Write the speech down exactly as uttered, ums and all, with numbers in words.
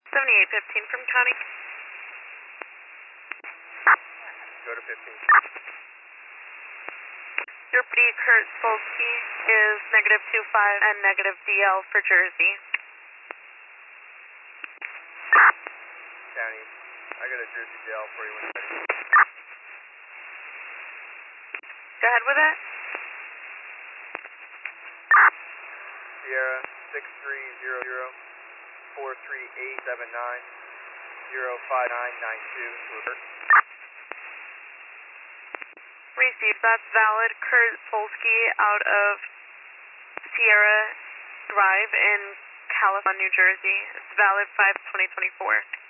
seventy-eight fifteen from county. Go to fifteen. Deputy Kurt Spolsky is negative two five and negative D L for Jersey. County, I got a Jersey D L for you when you're ready. Go ahead with it. Sierra six three zero zero four three eight seven nine zero five nine nine two. Received. That's valid. Kurt Polsky out of Sierra Drive in California, New Jersey. It's valid five twenty twenty-four.